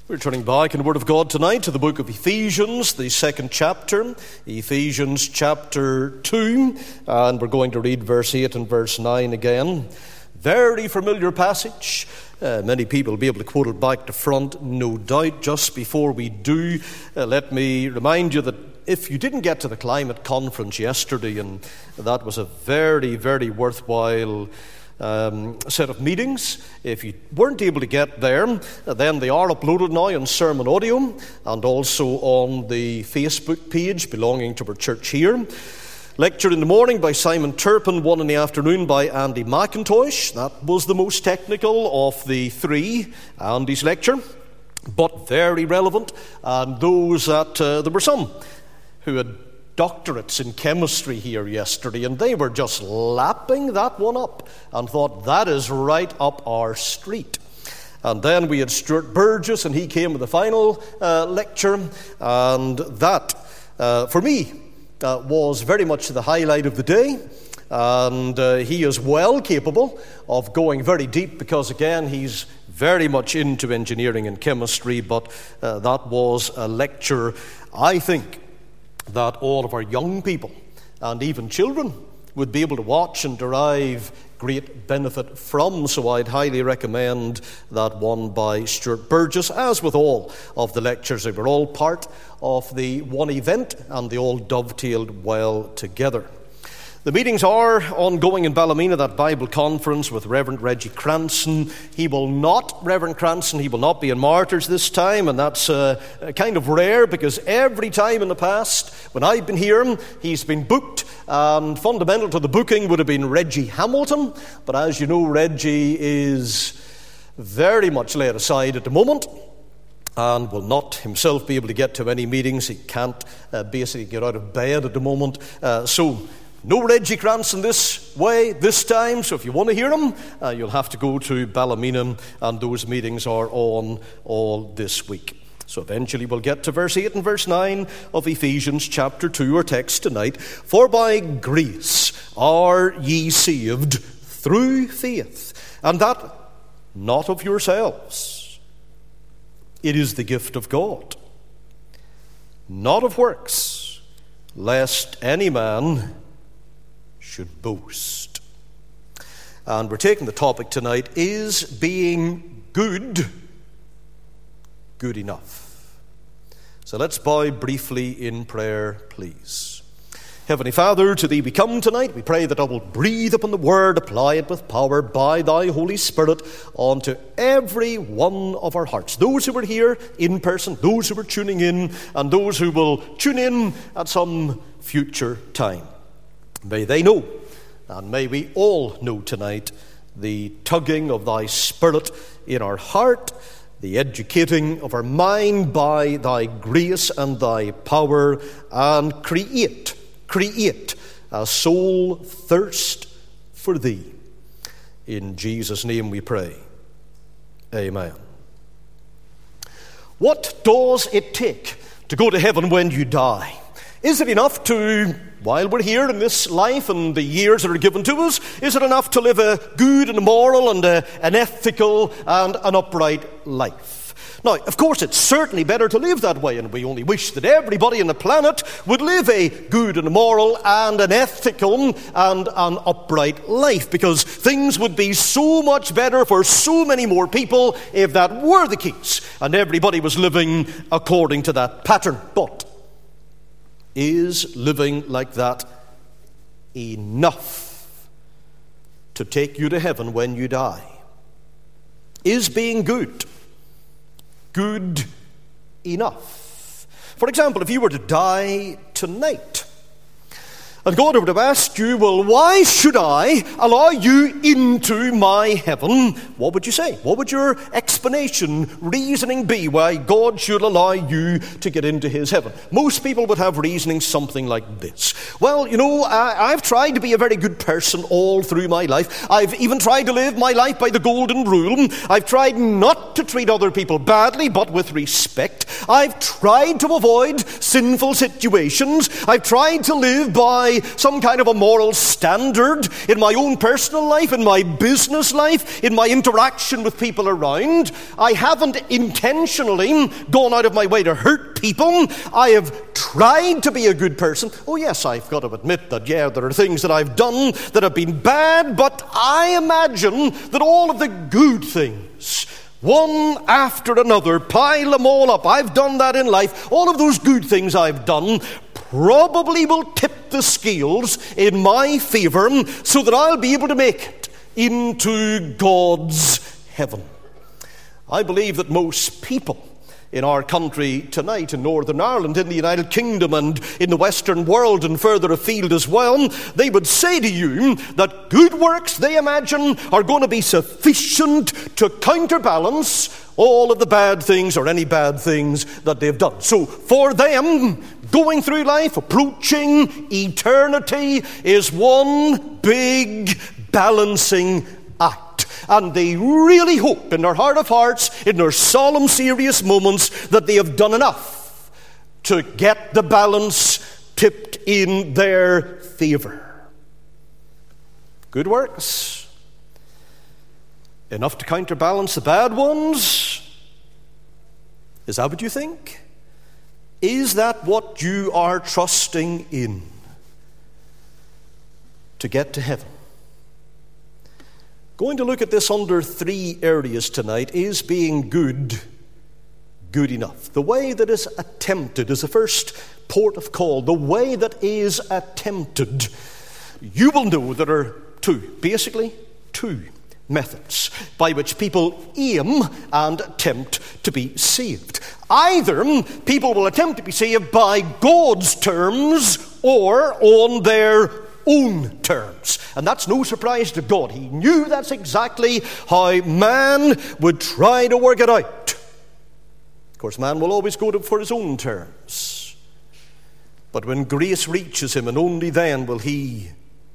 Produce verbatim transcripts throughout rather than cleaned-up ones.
We're turning back in the Word of God tonight to the book of Ephesians, the second chapter, Ephesians chapter two, and we're going to read verse eight and verse nine again. Very familiar passage. Uh, many people will be able to quote it back to front, no doubt. Just before we do, uh, let me remind you that if you didn't get to the climate conference yesterday, and that was a very, very worthwhile Um, a set of meetings. If you weren't able to get there, then they are uploaded now on Sermon Audio and also on the Facebook page belonging to our church here. Lecture in the morning by Simon Turpin, one in the afternoon by Andy McIntosh. That was the most technical of the three, Andy's lecture, but very relevant. And those that, uh, there were some who had doctorates in chemistry here yesterday, and they were just lapping that one up and thought, that is right up our street. And then we had Stuart Burgess, and he came with the final uh, lecture, and that, uh, for me, uh, was very much the highlight of the day. And uh, he is well capable of going very deep because, again, he's very much into engineering and chemistry, but uh, that was a lecture, I think, that all of our young people and even children would be able to watch and derive great benefit from. So I'd highly recommend that one by Stuart Burgess, as with all of the lectures. They were all part of the one event and they all dovetailed well together. The meetings are ongoing in Ballymena, that Bible conference with Reverend Reggie Cranston. He will not, Reverend Cranston, he will not be in Martyrs this time, and that's uh, kind of rare because every time in the past when I've been here, he's been booked, and fundamental to the booking would have been Reggie Hamilton. But as you know, Reggie is very much laid aside at the moment and will not himself be able to get to any meetings. He can't uh, basically get out of bed at the moment. Uh, so... No Reggie Cranston this way, this time, so if you want to hear him, uh, you'll have to go to Ballymena, and those meetings are on all this week. So eventually we'll get to verse eight and verse nine of Ephesians chapter two, our text tonight. For by grace are ye saved through faith, and that not of yourselves. It is the gift of God, not of works, lest any man should boast. And we're taking the topic tonight, is being good good enough? So let's bow briefly in prayer, please. Heavenly Father, to Thee we come tonight. We pray that Thou wilt breathe upon the Word, apply it with power by Thy Holy Spirit onto every one of our hearts. Those who are here in person, those who are tuning in, and those who will tune in at some future time. May they know, and may we all know tonight, the tugging of Thy Spirit in our heart, the educating of our mind by Thy grace and Thy power, and create, create a soul thirst for Thee. In Jesus' name we pray. Amen. What does it take to go to heaven when you die? Is it enough to, while we're here in this life and the years that are given to us, is it enough to live a good and a moral and a, an ethical and an upright life? Now, of course, it's certainly better to live that way, and we only wish that everybody on the planet would live a good and a moral and an ethical and an upright life, because things would be so much better for so many more people if that were the case and everybody was living according to that pattern. But is living like that enough to take you to heaven when you die? Is being good good enough? For example, if you were to die tonight, and God would have asked you, well, why should I allow you into my heaven? What would you say? What would your explanation, reasoning be why God should allow you to get into his heaven? Most people would have reasoning something like this. Well, you know, I, I've tried to be a very good person all through my life. I've even tried to live my life by the golden rule. I've tried not to treat other people badly, but with respect. I've tried to avoid sinful situations. I've tried to live by some kind of a moral standard in my own personal life, in my business life, in my interaction with people around. I haven't intentionally gone out of my way to hurt people. I have tried to be a good person. Oh yes, I've got to admit that, yeah, there are things that I've done that have been bad, but I imagine that all of the good things, one after another, pile them all up. I've done that in life. All of those good things I've done probably will tip the scales in my favor so that I'll be able to make it into God's heaven. I believe that most people in our country tonight, in Northern Ireland, in the United Kingdom, and in the Western world, and further afield as well, they would say to you that good works, they imagine, are going to be sufficient to counterbalance all of the bad things, or any bad things that they've done. So for them, going through life, approaching eternity, is one big balancing act. And they really hope in their heart of hearts, in their solemn, serious moments, that they have done enough to get the balance tipped in their favor. Good works, enough to counterbalance the bad ones. Is that what you think? Is that what you are trusting in to get to heaven? Going to look at this under three areas tonight. Is being good good enough? The way that is attempted is the first port of call. The way that is attempted. You will know there are two, basically two methods by which people aim and attempt to be saved. Either people will attempt to be saved by God's terms or on their own terms. And that's no surprise to God. He knew that's exactly how man would try to work it out. Of course, man will always go to, for his own terms. But when grace reaches him, and only then will he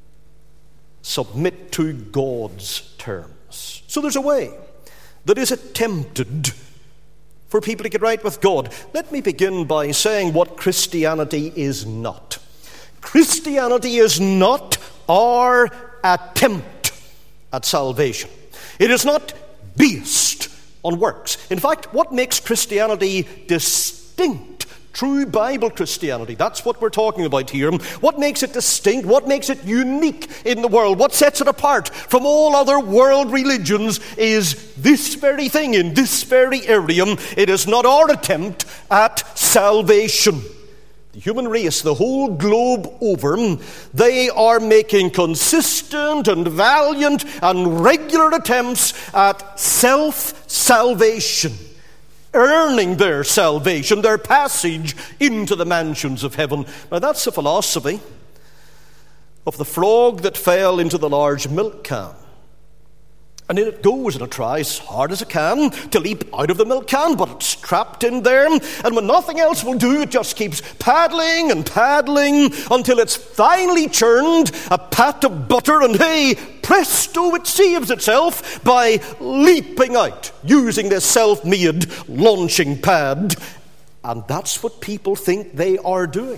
submit to God's terms. So there's a way that is attempted for people to get right with God. Let me begin by saying what Christianity is not. Christianity is not our attempt at salvation. It is not based on works. In fact, what makes Christianity distinct, true Bible Christianity, that's what we're talking about here. What makes it distinct, what makes it unique in the world, what sets it apart from all other world religions is this very thing, in this very area. It is not our attempt at salvation. The human race, the whole globe over, they are making consistent and valiant and regular attempts at self-salvation, earning their salvation, their passage into the mansions of heaven. Now that's the philosophy of the frog that fell into the large milk can. And in it goes, and it tries as hard as it can to leap out of the milk can, but it's trapped in there. And when nothing else will do, it just keeps paddling and paddling until it's finally churned a pat of butter, and hey, presto, it saves itself by leaping out using this self-made launching pad. And that's what people think they are doing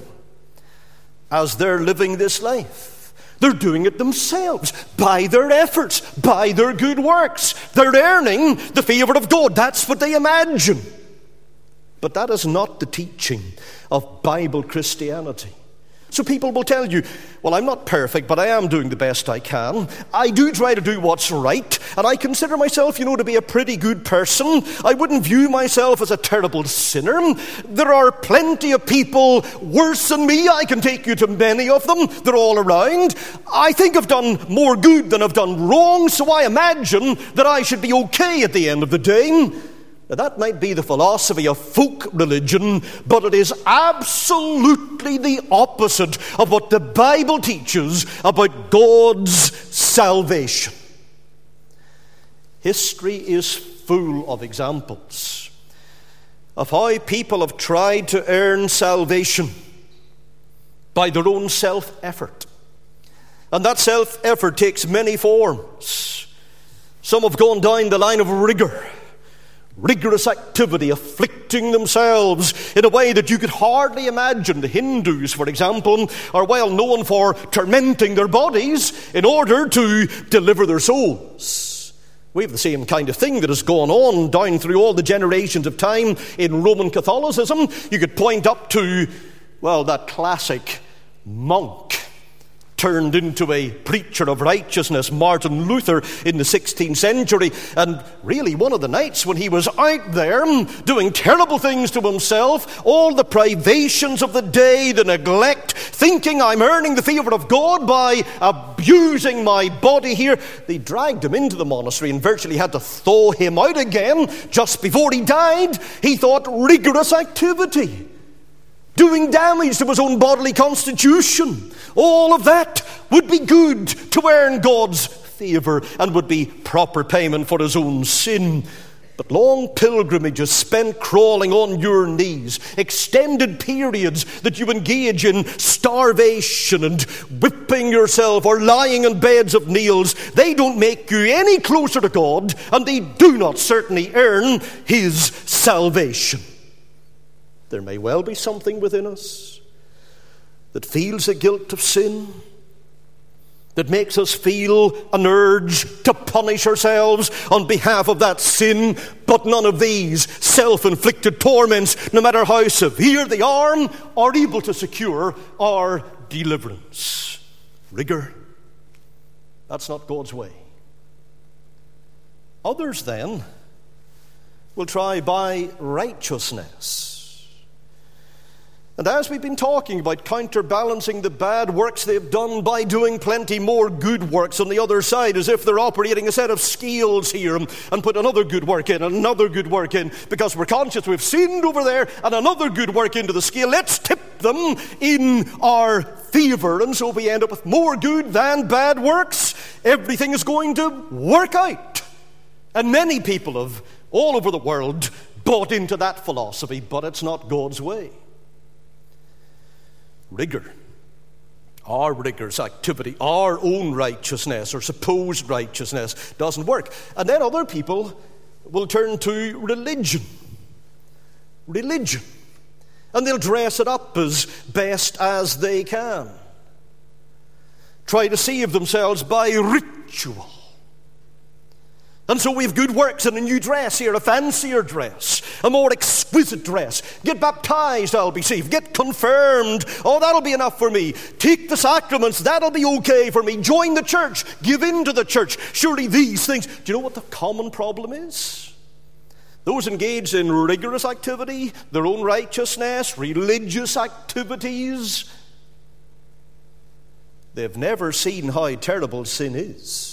as they're living this life. They're doing it themselves, by their efforts, by their good works. They're earning the favor of God. That's what they imagine. But that is not the teaching of Bible Christianity. So people will tell you, well, I'm not perfect, but I am doing the best I can. I do try to do what's right, and I consider myself, you know, to be a pretty good person. I wouldn't view myself as a terrible sinner. There are plenty of people worse than me. I can take you to many of them. They're all around. I think I've done more good than I've done wrong, so I imagine that I should be okay at the end of the day. Now, that might be the philosophy of folk religion, but it is absolutely the opposite of what the Bible teaches about God's salvation. History is full of examples of how people have tried to earn salvation by their own self-effort. And that self-effort takes many forms. Some have gone down the line of rigor, rigorous activity, afflicting themselves in a way that you could hardly imagine. The Hindus, for example, are well known for tormenting their bodies in order to deliver their souls. We have the same kind of thing that has gone on down through all the generations of time in Roman Catholicism. You could point up to, well, that classic monk turned into a preacher of righteousness, Martin Luther, in the sixteenth century. And really, one of the nights when he was out there doing terrible things to himself, all the privations of the day, the neglect, thinking I'm earning the favor of God by abusing my body here, they dragged him into the monastery and virtually had to thaw him out again. Just before he died, he thought rigorous activity, doing damage to his own bodily constitution, all of that would be good to earn God's favor and would be proper payment for his own sin. But long pilgrimages spent crawling on your knees, extended periods that you engage in starvation and whipping yourself or lying in beds of nails, they don't make you any closer to God, and they do not certainly earn his salvation. There may well be something within us that feels the guilt of sin, that makes us feel an urge to punish ourselves on behalf of that sin, but none of these self-inflicted torments, no matter how severe they are, are able to secure our deliverance. Rigor, that's not God's way. Others then will try by righteousness. And as we've been talking about counterbalancing the bad works they've done by doing plenty more good works on the other side, as if they're operating a set of scales here and put another good work in and another good work in, because we're conscious we've sinned over there and another good work into the scale. Let's tip them in our favor, and so we end up with more good than bad works. Everything is going to work out. And many people have all over the world bought into that philosophy, but it's not God's way. Rigor, our rigorous activity, our own righteousness or supposed righteousness doesn't work. And then other people will turn to religion. Religion. And they'll dress it up as best as they can. Try to save themselves by ritual. And so we have good works and a new dress here, a fancier dress, a more exquisite dress. Get baptized, I'll be saved. Get confirmed, oh, that'll be enough for me. Take the sacraments, that'll be okay for me. Join the church, give in to the church. Surely these things. Do you know what the common problem is? Those engaged in rigorous activity, their own righteousness, religious activities, they've never seen how terrible sin is.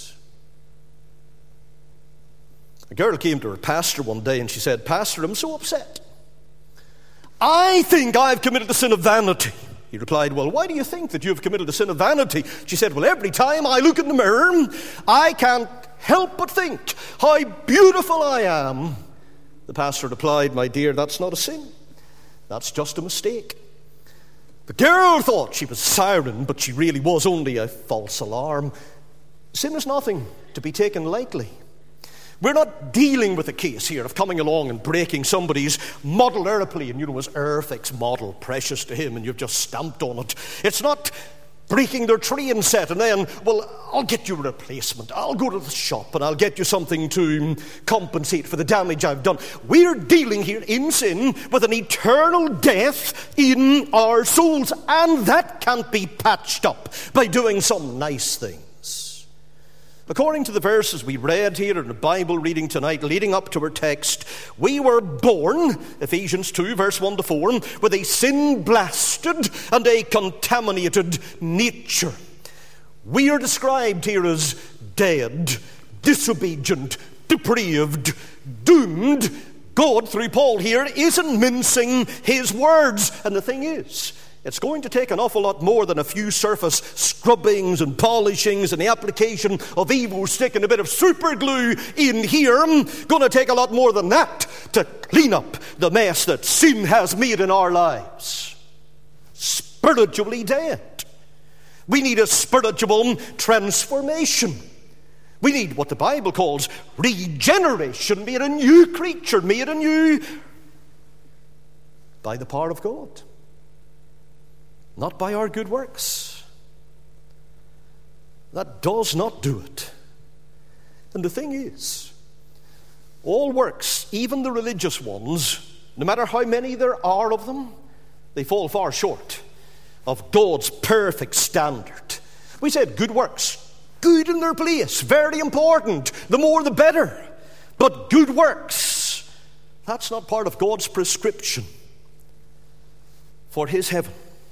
A girl came to her pastor one day and she said, "Pastor, I'm so upset. I think I've committed the sin of vanity." He replied, "Well, why do you think that you've committed the sin of vanity?" She said, "Well, every time I look in the mirror, I can't help but think how beautiful I am." The pastor replied, "My dear, that's not a sin. That's just a mistake." The girl thought she was a siren, but she really was only a false alarm. Sin is nothing to be taken lightly. We're not dealing with a case here of coming along and breaking somebody's model airplane. You know, his Airfix model, precious to him, and you've just stamped on it. It's not breaking their train set and then, well, I'll get you a replacement. I'll go to the shop and I'll get you something to compensate for the damage I've done. We're dealing here in sin with an eternal death in our souls, and that can't be patched up by doing some nice thing. According to the verses we read here in the Bible reading tonight, leading up to our text, we were born, Ephesians two, verse one to four, with a sin-blasted and a contaminated nature. We are described here as dead, disobedient, depraved, doomed. God, through Paul here, isn't mincing his words. And the thing is, it's going to take an awful lot more than a few surface scrubbings and polishings and the application of evil stick and a bit of super glue in here. Going to take a lot more than that to clean up the mess that sin has made in our lives. Spiritually dead. We need a spiritual transformation. We need what the Bible calls regeneration, made a new creature, made anew by the power of God, not by our good works. That does not do it. And the thing is, all works, even the religious ones, no matter how many there are of them, they fall far short of God's perfect standard. We said good works, good in their place, very important, the more the better. But good works, that's not part of God's prescription for his heaven.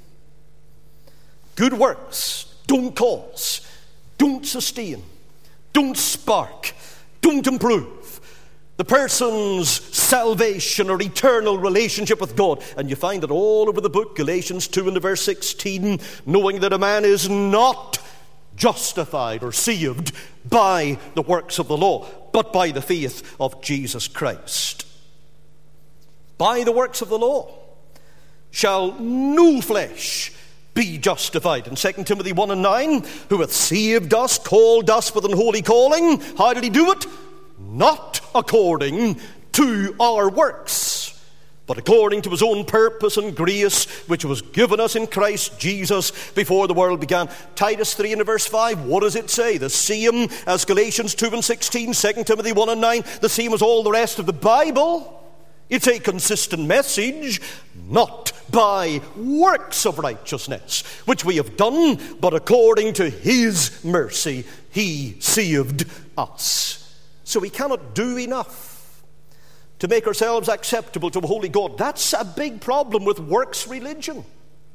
Good works don't cause, don't sustain, don't spark, don't improve the person's salvation or eternal relationship with God. And you find it all over the book, Galatians two and verse sixteen, knowing that a man is not justified or saved by the works of the law, but by the faith of Jesus Christ. By the works of the law shall no flesh be justified. In Second Timothy one and nine, who hath saved us, called us with an holy calling. How did he do it? Not according to our works, but according to his own purpose and grace, which was given us in Christ Jesus before the world began. Titus three and verse five, what does it say? The same as Galatians two and sixteen, Second Timothy one and nine, the same as all the rest of the Bible. It's a consistent message, not by works of righteousness, which we have done, but according to his mercy, he saved us. So we cannot do enough to make ourselves acceptable to a holy God. That's a big problem with works religion.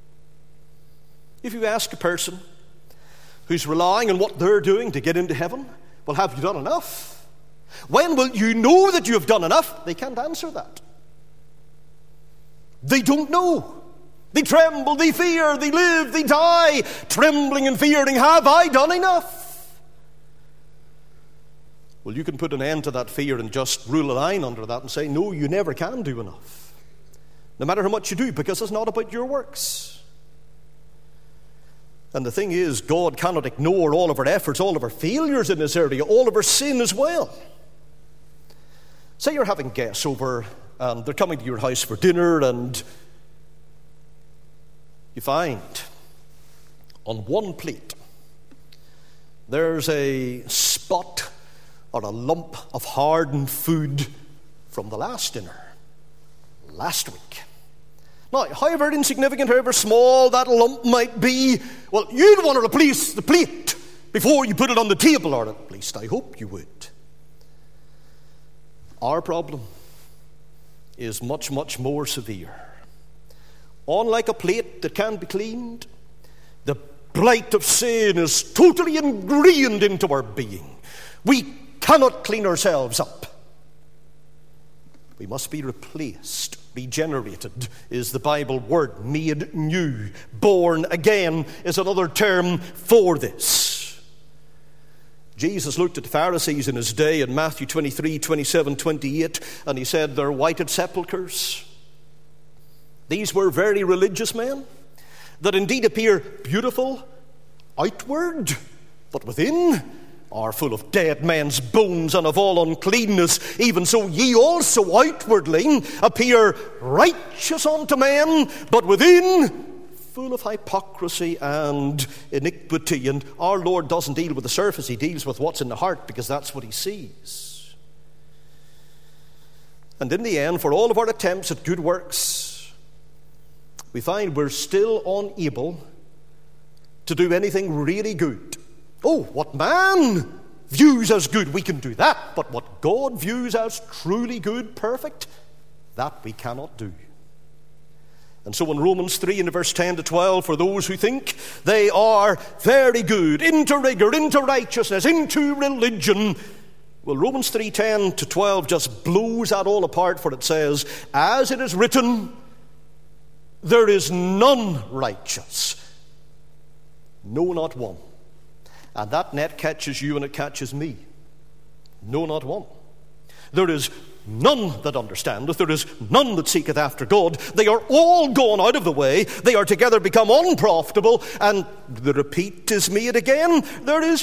If you ask a person who's relying on what they're doing to get into heaven, well, have you done enough? When will you know that you have done enough? They can't answer that. They don't know. They tremble, they fear, they live, they die, trembling and fearing, have I done enough? Well, you can put an end to that fear and just rule a line under that and say, no, you never can do enough, no matter how much you do, because it's not about your works. And the thing is, God cannot ignore all of our efforts, all of our failures in this area, all of our sin as well. Say you're having guests over and they're coming to your house for dinner, and you find on one plate there's a spot or a lump of hardened food from the last dinner, last week. Now, however insignificant, however small that lump might be, well, you'd want to replace the plate before you put it on the table, or at least I hope you would. Our problem is much, much more severe. Unlike a plate that can be cleaned, the blight of sin is totally ingrained into our being. We cannot clean ourselves up. We must be replaced. Regenerated is the Bible word. Made new. Born again is another term for this. Jesus looked at the Pharisees in his day in Matthew twenty-three, twenty-seven, twenty-eight, and he said, they're whited sepulchres. These were very religious men that indeed appear beautiful outward, but within are full of dead men's bones and of all uncleanness. Even so ye also outwardly appear righteous unto men, but within full of hypocrisy and iniquity. And our Lord doesn't deal with the surface, he deals with what's in the heart, because that's what he sees. And in the end, for all of our attempts at good works, we find we're still unable to do anything really good. Oh, what man views as good, we can do that. But what God views as truly good, perfect, that we cannot do. And so in Romans three, in verse ten to twelve, for those who think they are very good, into rigor, into righteousness, into religion, well, Romans three, ten to twelve just blows that all apart, for it says, as it is written, there is none righteous, no, not one. And that net catches you and it catches me. No, not one. There is none that understandeth, there is none that seeketh after God. They are all gone out of the way. They are together become unprofitable. And the repeat is made again. There is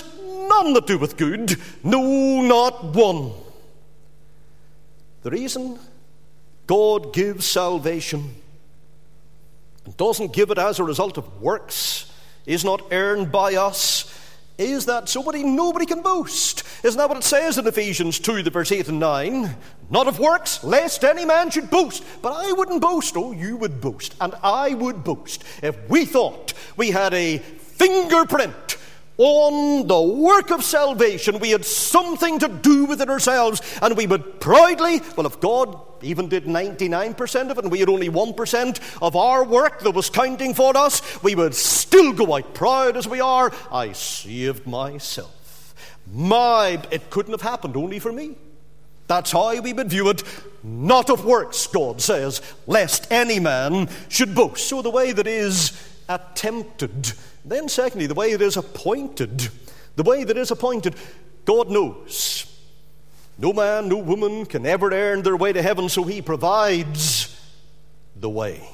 none that doeth good, no, not one. The reason God gives salvation and doesn't give it as a result of works, is not earned by us, is that somebody, nobody can boast. Isn't that what it says in Ephesians two, the verse eight and nine? Not of works, lest any man should boast. But I wouldn't boast. Oh, you would boast. And I would boast if we thought we had a fingerprint on the work of salvation. We had something to do with it ourselves. And we would proudly, well, if God even did ninety-nine percent of it and we had only one percent of our work that was counting for us, we would still go out proud as we are. I saved myself. My, it couldn't have happened only for me. That's how we would view it. Not of works, God says, lest any man should boast. So the way that is attempted. Then secondly, the way it is appointed. The way that is appointed, God knows. No man, no woman can ever earn their way to heaven, so he provides the way.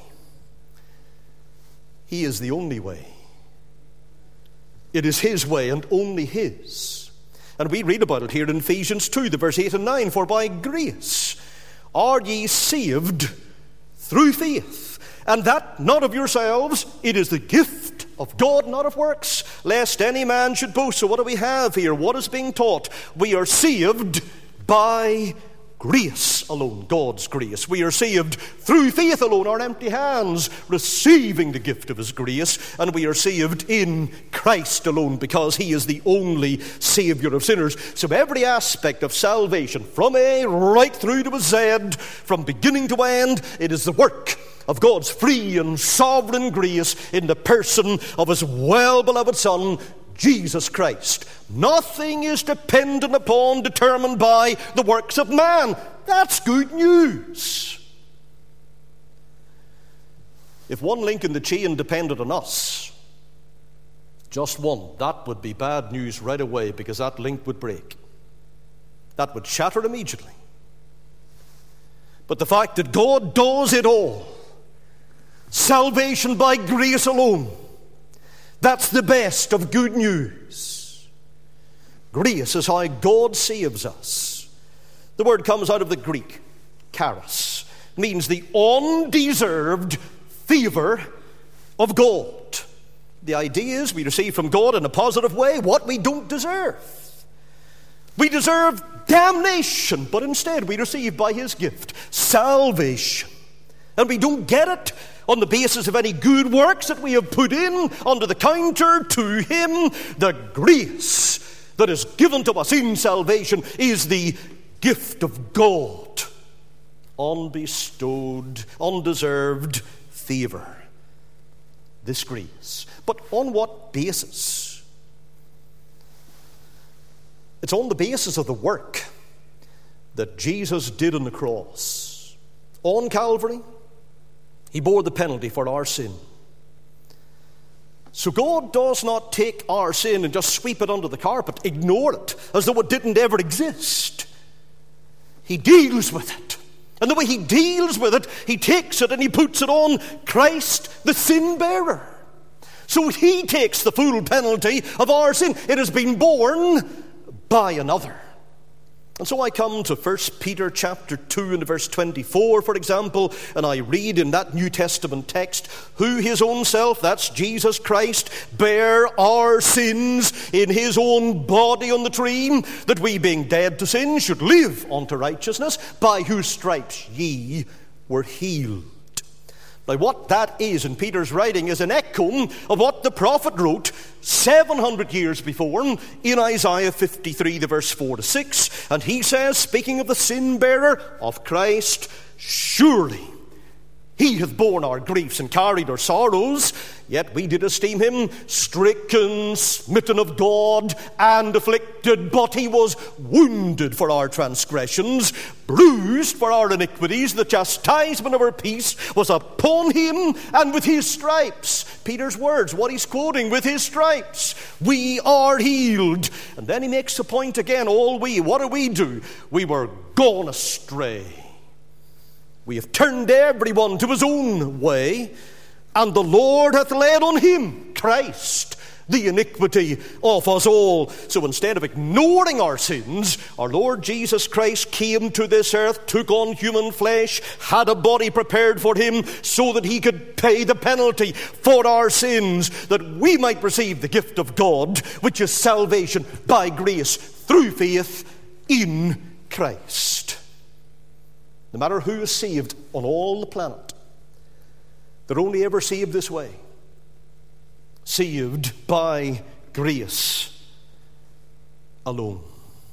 He is the only way. It is his way and only his. And we read about it here in Ephesians two, the verse eight and nine. For by grace are ye saved through faith, and that not of yourselves, it is the gift of God, not of works, lest any man should boast. So what do we have here? What is being taught? We are saved by grace alone, God's grace. We are saved through faith alone, our empty hands, receiving the gift of his grace, and we are saved in Christ alone, because he is the only Savior of sinners. So every aspect of salvation, from A right through to a Z, from beginning to end, it is the work of God's free and sovereign grace in the person of his well-beloved Son, Jesus Christ. Nothing is dependent upon, determined by the works of man. That's good news. If one link in the chain depended on us, just one, that would be bad news right away, because that link would break. That would shatter immediately. But the fact that God does it all, salvation by grace alone, that's the best of good news. Grace is how God saves us. The word comes out of the Greek, charis. It means the undeserved favor of God. The idea is we receive from God in a positive way what we don't deserve. We deserve damnation, but instead we receive by his gift salvation. And we don't get it on the basis of any good works that we have put in under the counter to him. The grace that is given to us in salvation is the gift of God. Unbestowed, undeserved favor. This grace. But on what basis? It's on the basis of the work that Jesus did on the cross. On Calvary, he bore the penalty for our sin. So God does not take our sin and just sweep it under the carpet, ignore it, as though it didn't ever exist. He deals with it. And the way he deals with it, he takes it and he puts it on Christ, the sin bearer. So he takes the full penalty of our sin. It has been borne by another. And so I come to First Peter chapter two and verse twenty-four, for example, and I read in that New Testament text, who his own self, that's Jesus Christ, bare our sins in his own body on the tree, that we being dead to sin should live unto righteousness, by whose stripes ye were healed. Now what that is in Peter's writing is an echo of what the prophet wrote seven hundred years before in Isaiah fifty-three, the verse four to six. And he says, speaking of the sin bearer of Christ, surely he hath borne our griefs and carried our sorrows, yet we did esteem him stricken, smitten of God, and afflicted. But he was wounded for our transgressions, bruised for our iniquities. The chastisement of our peace was upon him, and with his stripes, Peter's words, what he's quoting, with his stripes, we are healed. And then he makes a point again, all we, what do we do? We were gone astray. We have turned everyone to his own way, and the Lord hath laid on him, Christ, the iniquity of us all. So instead of ignoring our sins, our Lord Jesus Christ came to this earth, took on human flesh, had a body prepared for him so that he could pay the penalty for our sins, that we might receive the gift of God, which is salvation by grace through faith in Christ. No matter who is saved on all the planet, they're only ever saved this way. Saved by grace alone.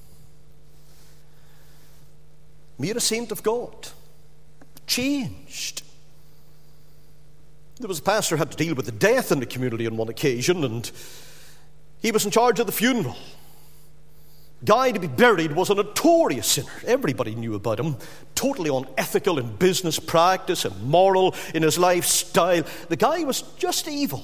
Mere a saint of God. Changed. There was a pastor who had to deal with the death in the community on one occasion, and he was in charge of the funeral. Guy to be buried was a notorious sinner. Everybody knew about him. Totally unethical in business practice, immoral in his lifestyle. The guy was just evil.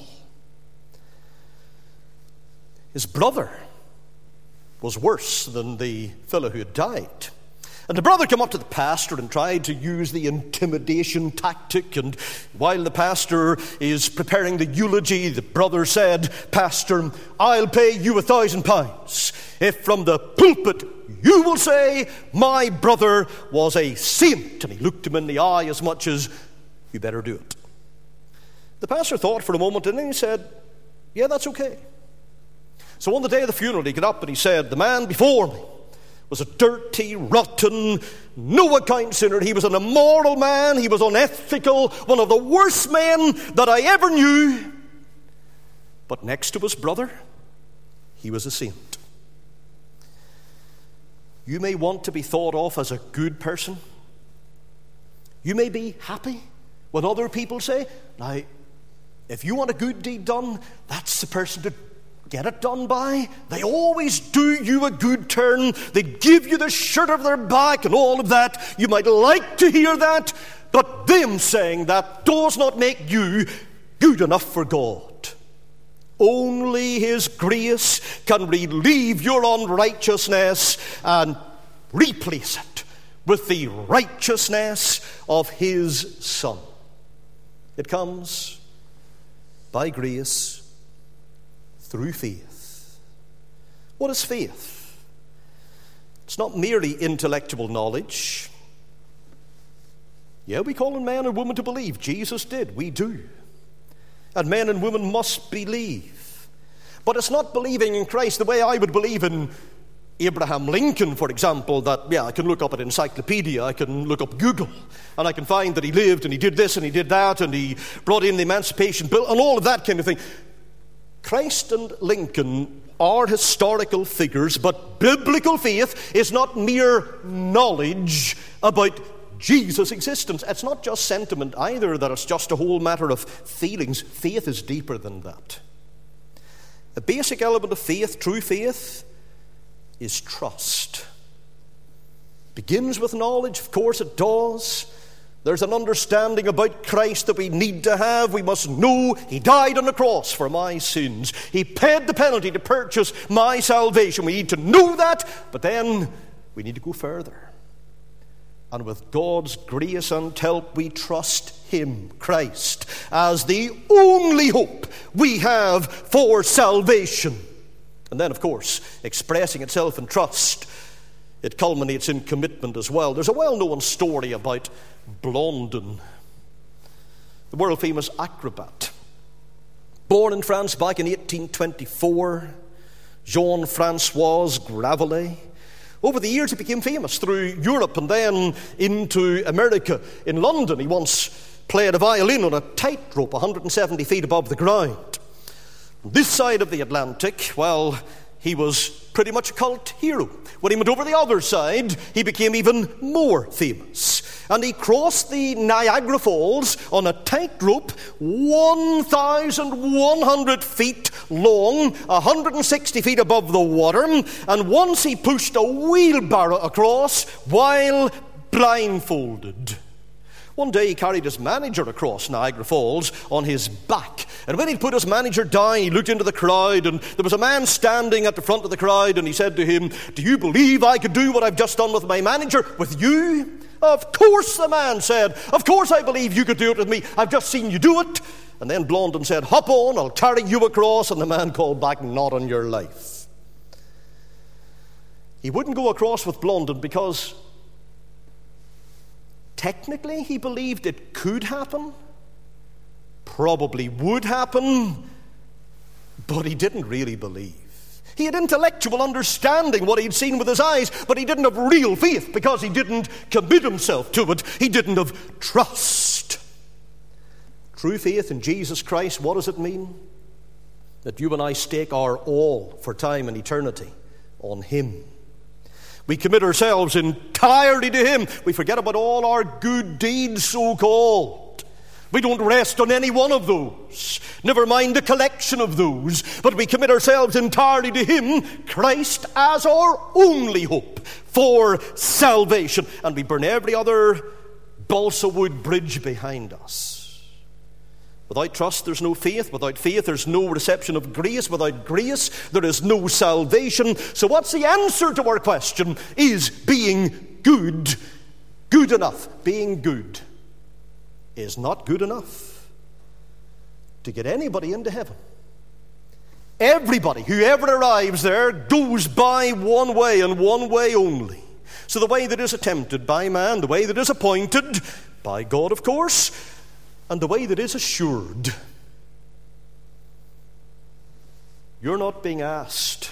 His brother was worse than the fellow who had died. And the brother came up to the pastor and tried to use the intimidation tactic. And while the pastor is preparing the eulogy, the brother said, "Pastor, I'll pay you a thousand pounds if from the pulpit you will say my brother was a saint." And he looked him in the eye as much as, "You better do it." The pastor thought for a moment, and then he said, "Yeah, that's okay." So on the day of the funeral, he got up and he said, "The man before me was a dirty, rotten, no-account sinner. He was an immoral man. He was unethical, one of the worst men that I ever knew. But next to his brother, he was a saint." You may want to be thought of as a good person. You may be happy when other people say, "Now, if you want a good deed done, that's the person to get it done by. They always do you a good turn. They give you the shirt of their back and all of that." You might like to hear that, but them saying that does not make you good enough for God. Only His grace can relieve your unrighteousness and replace it with the righteousness of His Son. It comes by grace through faith. What is faith? It's not merely intellectual knowledge. Yeah, we call on man and woman to believe. Jesus did. We do. And men and women must believe. But it's not believing in Christ the way I would believe in Abraham Lincoln, for example, that, yeah, I can look up an encyclopedia, I can look up Google, and I can find that he lived and he did this and he did that and he brought in the Emancipation Bill and all of that kind of thing. Christ and Lincoln are historical figures, but biblical faith is not mere knowledge about Jesus' existence. It's not just sentiment either, that it's just a whole matter of feelings. Faith is deeper than that. A basic element of faith, true faith, is trust. Begins with knowledge, of course it does. There's an understanding about Christ that we need to have. We must know He died on the cross for my sins. He paid the penalty to purchase my salvation. We need to know that, but then we need to go further. And with God's grace and help, we trust Him, Christ, as the only hope we have for salvation. And then, of course, expressing itself in trust, it culminates in commitment as well. There's a well-known story about Blondin, the world-famous acrobat. Born in France back in eighteen twenty-four, Jean-Francois Gravelet. Over the years he became famous through Europe and then into America. In London he once played a violin on a tightrope one hundred seventy feet above the ground. This side of the Atlantic, well, he was pretty much a cult hero. When he went over the other side, he became even more famous. And he crossed the Niagara Falls on a tightrope one thousand one hundred feet long, one hundred sixty feet above the water. And once he pushed a wheelbarrow across while blindfolded. One day he carried his manager across Niagara Falls on his back. And when he'd put his manager down, he looked into the crowd, and there was a man standing at the front of the crowd, and he said to him, "Do you believe I could do what I've just done with my manager with you?" Of course, the man said. Of course I believe you could do it with me. I've just seen you do it. And then Blondin said, hop on, I'll carry you across. And the man called back, not on your life. He wouldn't go across with Blondin because technically he believed it could happen, probably would happen, but he didn't really believe. He had intellectual understanding, what he'd seen with his eyes, but he didn't have real faith because he didn't commit himself to it. He didn't have trust. True faith in Jesus Christ, what does it mean? That you and I stake our all for time and eternity on Him. We commit ourselves entirely to Him. We forget about all our good deeds, so-called. We don't rest on any one of those. Never mind the collection of those. But we commit ourselves entirely to Him, Christ, as our only hope for salvation. And we burn every other balsa wood bridge behind us. Without trust, there's no faith. Without faith, there's no reception of grace. Without grace, there is no salvation. So what's the answer to our question? Is being good good enough? Being good is not good enough to get anybody into heaven. Everybody, whoever arrives there, goes by one way and one way only. So the way that is attempted by man, the way that is appointed by God, of course, and the way that is assured. You're not being asked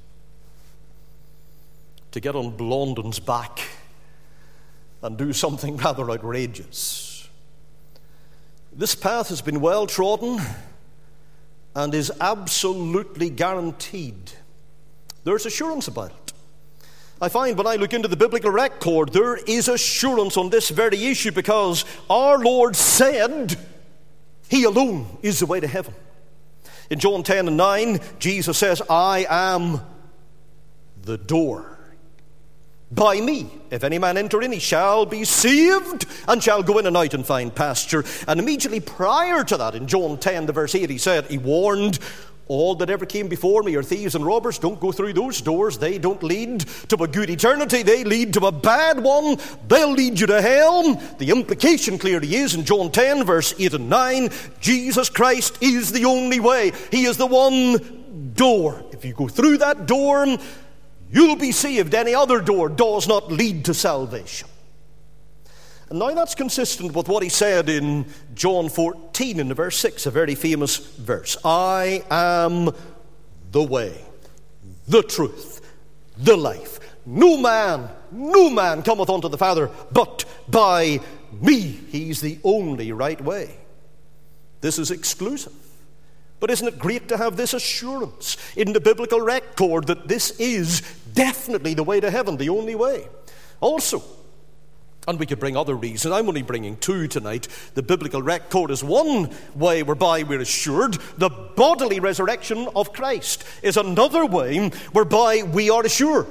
to get on Blondin's back and do something rather outrageous. This path has been well trodden and is absolutely guaranteed. There's assurance about it. I find when I look into the biblical record, there is assurance on this very issue because our Lord said He alone is the way to heaven. In John ten and nine, Jesus says, I am the door. By me, if any man enter in, he shall be saved and shall go in and out and find pasture. And immediately prior to that, in John ten, the verse eight, he said, He warned, all that ever came before me are thieves and robbers. Don't go through those doors. They don't lead to a good eternity. They lead to a bad one. They'll lead you to hell. The implication clearly is in John ten, verse eight and nine, Jesus Christ is the only way. He is the one door. If you go through that door, you'll be saved. Any other door does not lead to salvation. And now that's consistent with what he said in John fourteen in the verse six, a very famous verse. I am the way, the truth, the life. No man, no man cometh unto the Father but by me. He's the only right way. This is exclusive. But isn't it great to have this assurance in the biblical record that this is definitely the way to heaven, the only way? Also, and we could bring other reasons. I'm only bringing two tonight. The biblical record is one way whereby we're assured. The bodily resurrection of Christ is another way whereby we are assured.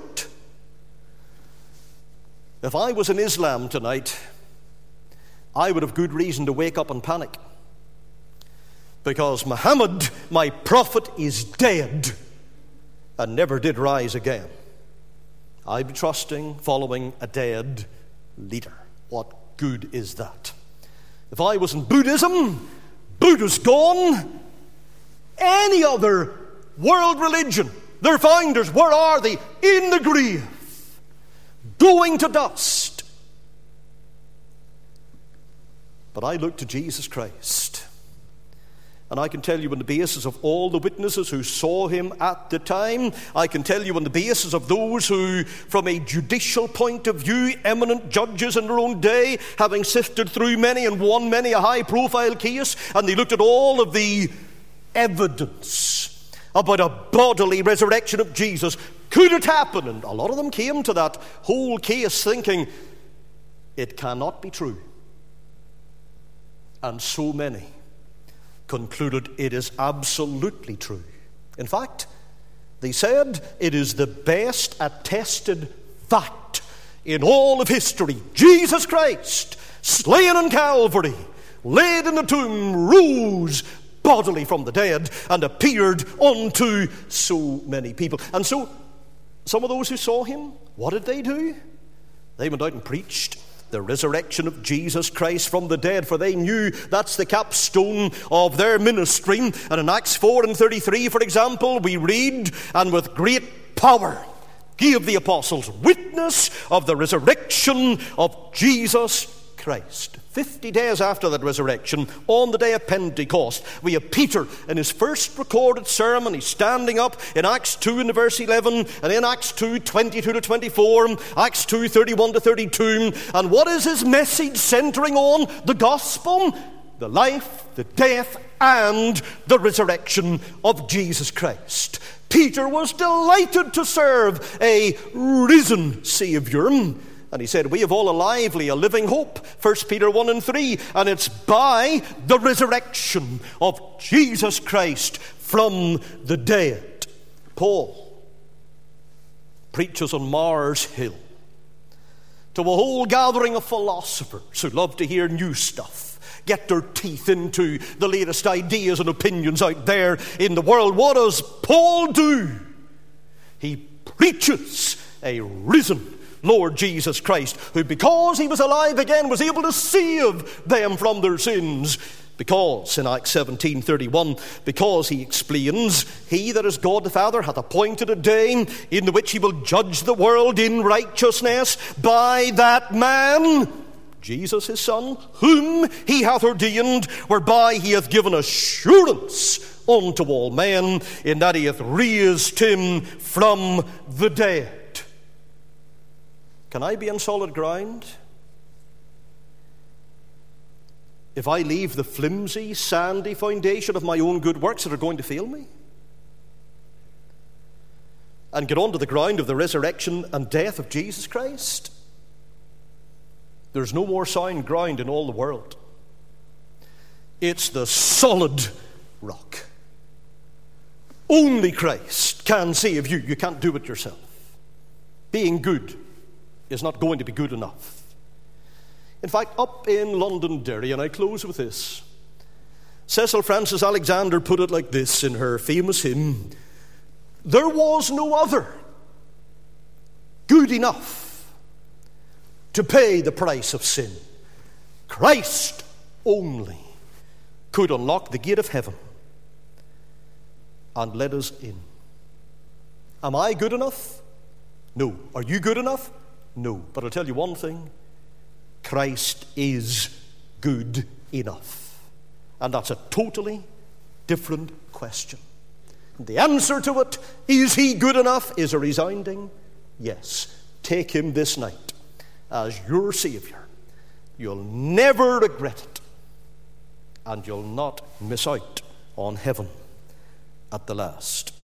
If I was in Islam tonight, I would have good reason to wake up and panic. Because Muhammad, my prophet, is dead and never did rise again. I'd be trusting, following a dead leader. What good is that? If I was in Buddhism, Buddha's gone. Any other world religion, their founders, where are they? In the grave, going to dust. But I look to Jesus Christ. And I can tell you on the basis of all the witnesses who saw him at the time, I can tell you on the basis of those who, from a judicial point of view, eminent judges in their own day, having sifted through many and won many a high-profile case, and they looked at all of the evidence about a bodily resurrection of Jesus. Could it happen? And a lot of them came to that whole case thinking, it cannot be true. And so many concluded it is absolutely true. In fact, they said it is the best attested fact in all of history. Jesus Christ, slain on Calvary, laid in the tomb, rose bodily from the dead, and appeared unto so many people. And so, some of those who saw him, what did they do? They went out and preached. the resurrection of Jesus Christ from the dead, for they knew that's the capstone of their ministry. And in Acts four and thirty-three, for example, we read, and with great power gave the apostles witness of the resurrection of Jesus Christ. Fifty days after that resurrection, on the day of Pentecost, we have Peter in his first recorded sermon. He's standing up in Acts two in verse eleven, and in Acts two, twenty-two to twenty-four, Acts two, thirty-one to thirty-two. And what is his message centering on? The gospel, the life, the death, and the resurrection of Jesus Christ. Peter was delighted to serve a risen Savior. And he said, we have all a lively, a living hope. First Peter one and three. And it's by the resurrection of Jesus Christ from the dead. Paul preaches on Mars Hill to a whole gathering of philosophers who love to hear new stuff, get their teeth into the latest ideas and opinions out there in the world. What does Paul do? He preaches a risen Lord Jesus Christ, who, because he was alive again, was able to save them from their sins. Because, in Acts seventeen thirty-one, because, he explains, he that is God the Father hath appointed a day in the which he will judge the world in righteousness by that man, Jesus his Son, whom he hath ordained, whereby he hath given assurance unto all men, in that he hath raised him from the dead. Can I be on solid ground if I leave the flimsy, sandy foundation of my own good works that are going to fail me and get onto the ground of the resurrection and death of Jesus Christ? There's no more sound ground in all the world. It's the solid rock. Only Christ can save you. You can't do it yourself. Being good is not going to be good enough. In fact, up in Londonderry, and I close with this, Cecil Frances Alexander put it like this in her famous hymn: there was no other good enough to pay the price of sin. Christ only could unlock the gate of heaven and let us in. Am I good enough? No. Are you good enough? No. But I'll tell you one thing: Christ is good enough. And that's a totally different question. And the answer to it, is he good enough, is a resounding yes. Take him this night as your Savior. You'll never regret it. And you'll not miss out on heaven at the last.